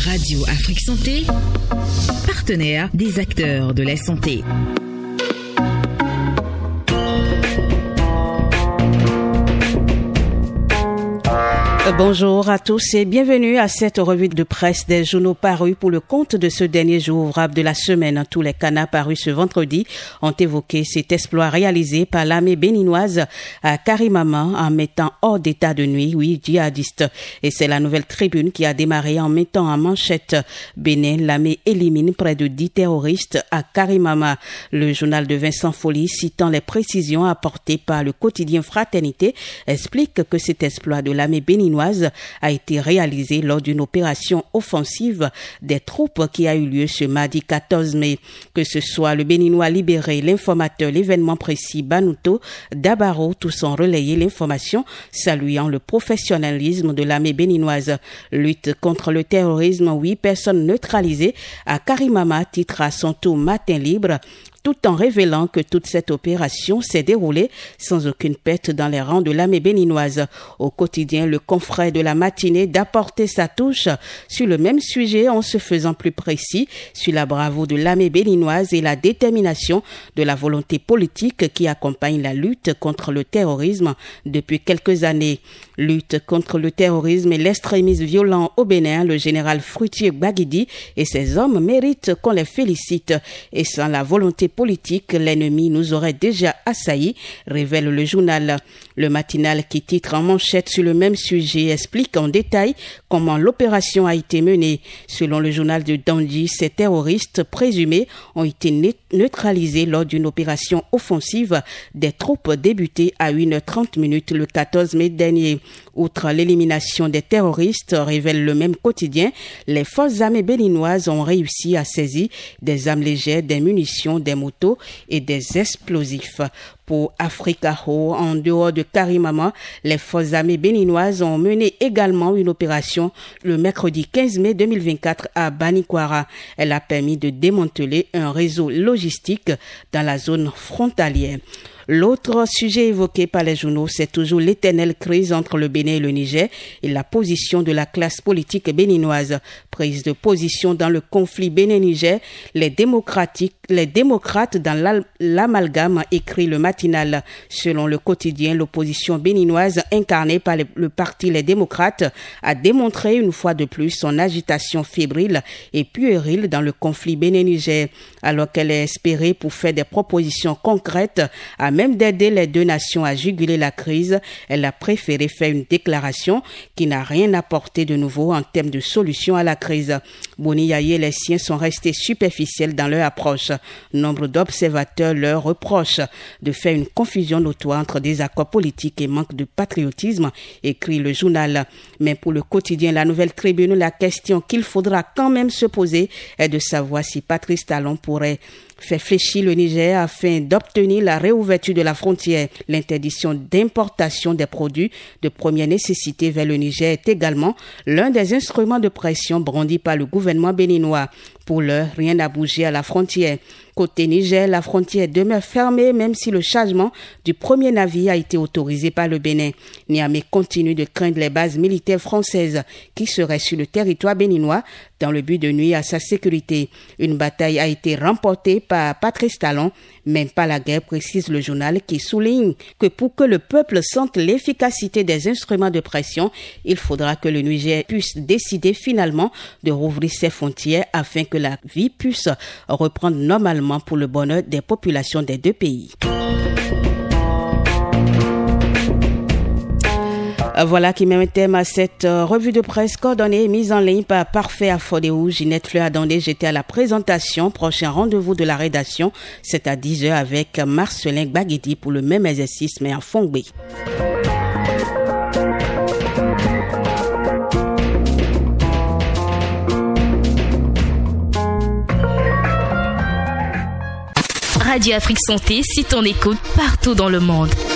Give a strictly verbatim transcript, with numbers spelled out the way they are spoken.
Radio Afrique Santé, partenaire des acteurs de la santé. Bonjour à tous et bienvenue à cette revue de presse des journaux parus pour le compte de ce dernier jour ouvrable de la semaine. Tous les canards parus ce vendredi ont évoqué cet exploit réalisé par l'armée béninoise à Karimama en mettant hors d'état de nuit huit djihadistes. Et c'est la Nouvelle Tribune qui a démarré en mettant en manchette Bénin, l'armée élimine près de dix terroristes à Karimama. Le journal de Vincent Folly, citant les précisions apportées par le quotidien Fraternité, explique que cet exploit de l'armée béninoise a été réalisé lors d'une opération offensive des troupes qui a eu lieu ce mardi quatorze mai. Que ce soit le Béninois libéré, l'informateur, l'événement précis, Banuto, Dabaro, tous ont relayé l'information, saluant le professionnalisme de l'armée béninoise. Lutte contre le terrorisme, huit personnes neutralisées à Karimama, titre à son tour Matin Libre, tout en révélant que toute cette opération s'est déroulée sans aucune perte dans les rangs de l'armée béninoise. Au quotidien, le confrère de la matinée d'apporter sa touche sur le même sujet en se faisant plus précis sur la bravoure de l'armée béninoise et la détermination de la volonté politique qui accompagne la lutte contre le terrorisme depuis quelques années. Lutte contre le terrorisme et l'extrémisme violent au Bénin, le général Fruitier Baguidi et ses hommes méritent qu'on les félicite. Et sans la volonté politique, l'ennemi nous aurait déjà assaillis, révèle le journal. Le matinal qui titre en manchette sur le même sujet explique en détail comment l'opération a été menée. Selon le journal de Dundee, ces terroristes présumés ont été neutralisés lors d'une opération offensive des troupes débutée à une heure trente le quatorze mai dernier. Outre l'élimination des terroristes, révèle le même quotidien, les forces armées béninoises ont réussi à saisir des armes légères, des munitions, des motos et des explosifs. Pour Africa Ho, en dehors de Karimama, les forces armées béninoises ont mené également une opération le mercredi quinze mai deux mille vingt-quatre à Banikwara. Elle a permis de démanteler un réseau logistique dans la zone frontalière. L'autre sujet évoqué par les journaux, c'est toujours l'éternelle crise entre le Bénin et le Niger et la position de la classe politique béninoise. Prise de position dans le conflit Bénin-Niger, les démocratiques, les démocrates dans l'amalgame, écrit le matinal. Selon le quotidien, l'opposition béninoise incarnée par le parti Les Démocrates a démontré une fois de plus son agitation fébrile et puérile dans le conflit Bénin-Niger. Alors qu'elle est espérée pour faire des propositions concrètes à même d'aider les deux nations à juguler la crise, elle a préféré faire une déclaration qui n'a rien apporté de nouveau en termes de solution à la crise. Boni Yaye et les siens sont restés superficiels dans leur approche. Nombre d'observateurs leur reprochent de faire une confusion notoire entre désaccords politiques et manque de patriotisme, écrit le journal. Mais pour le quotidien La Nouvelle Tribune, la question qu'il faudra quand même se poser est de savoir si Patrice Talon pourrait fait fléchir le Niger afin d'obtenir la réouverture de la frontière. L'interdiction d'importation des produits de première nécessité vers le Niger est également l'un des instruments de pression brandis par le gouvernement béninois. Pour l'heure, rien n'a bougé à la frontière. Côté Niger, la frontière demeure fermée même si le chargement du premier navire a été autorisé par le Bénin. Niamey continue de craindre les bases militaires françaises qui seraient sur le territoire béninois dans le but de nuire à sa sécurité. Une bataille a été remportée par Patrice Talon, même pas la guerre, précise le journal qui souligne que pour que le peuple sente l'efficacité des instruments de pression, il faudra que le Niger puisse décider finalement de rouvrir ses frontières afin que la vie puisse reprendre normalement pour le bonheur des populations des deux pays. Voilà qui met un thème à cette revue de presse coordonnée et mise en ligne par Parfait Afodéou. Ginette Fleur Adondé, j'étais à la présentation. Prochain rendez-vous de la rédaction, c'est à dix heures avec Marcelin Baguidi pour le même exercice mais en Fongbe. Radio Afrique Santé, si ton écoute partout dans le monde.